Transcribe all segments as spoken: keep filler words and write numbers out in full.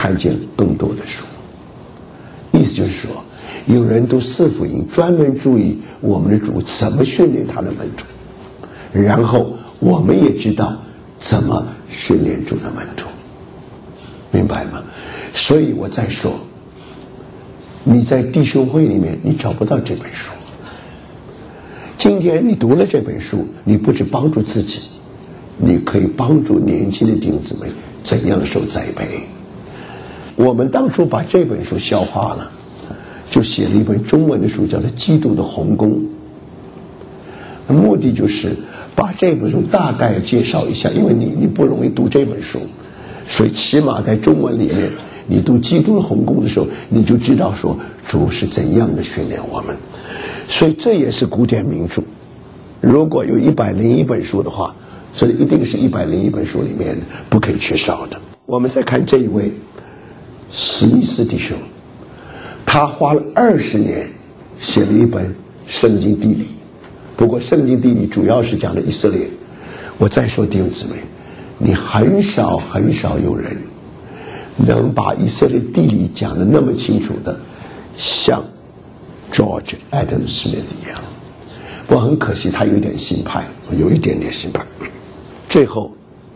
看见更多的书。意思就是说，有人读四福音，专门注意我们的主怎么训练他的门徒，然后我们也知道怎么训练主的门徒，明白吗？所以我再说，你在弟兄会里面你找不到这本书。今天你读了这本书，你不只帮助自己，你可以帮助年轻的弟兄姊妹怎样受栽培。我们当初把这本书消化了，就写了一本中文的书，叫做《基督的鸿沟》。目的就是把这本书大概介绍一下，因为你你不容易读这本书，所以起码在中文里面，你读《基督的鸿沟》的时候，你就知道说主是怎样的训练我们。所以这也是古典名著。如果有一百零一本书的话，这一定是一百零一本书里面不可以缺少的。我们再看这一位史密斯弟兄，他花了二十年写了一本《圣经地理》，不过《圣经地理》主要是讲的以色列。我再说弟兄姊妹，你很少很少有人能把以色列地理讲得那么清楚的，像 George Adam Smith 一样。我很可惜他有一点心派，有一点点心派。最后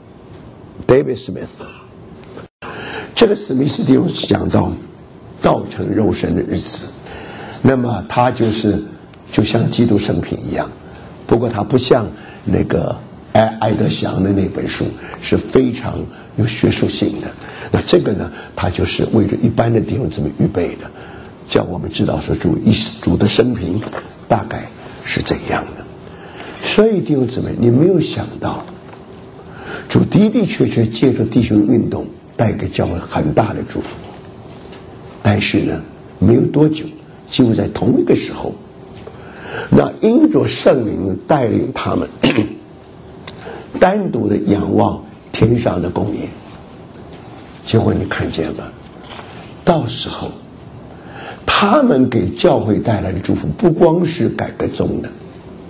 David Smith， 这个史密斯弟兄讲到道成肉身的日子，那么他就是就像基督生平一样，不过他不像那个艾艾德祥的那本书是非常有学术性的。那这个呢，他就是为着一般的弟兄姊妹预备的，叫我们知道说主一主的生平大概是怎样的。所以弟兄姊妹，你没有想到主的的确确借着弟兄运动带给教会很大的祝福，但是呢，没有多久，几乎在同一个时候，那因着圣灵带领他们单独的仰望天上的供应，结果你看见吗？到时候他们给教会带来的祝福不光是改革宗的，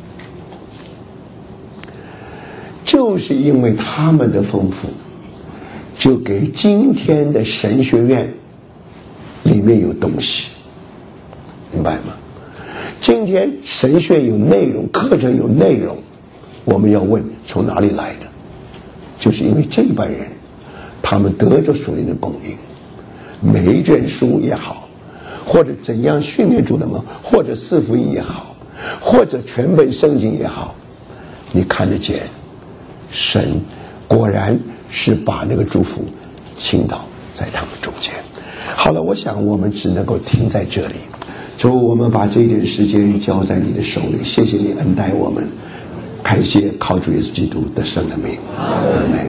就是因为他们的丰富，就给今天的神学院里面有东西，明白吗？今天神学有内容，课程有内容，我们要问从哪里来的？就是因为这一班人他们得着属灵的供应，每一卷书也好，或者怎样训练主的门，或者四福音也好，或者全本圣经也好，你看得见神果然是把那个祝福倾倒在他们中间。好了，我想我们只能够停在这里。主，我们把这一点时间交在你的手里，谢谢你恩待我们，感谢靠主耶稣基督的圣的名，阿们。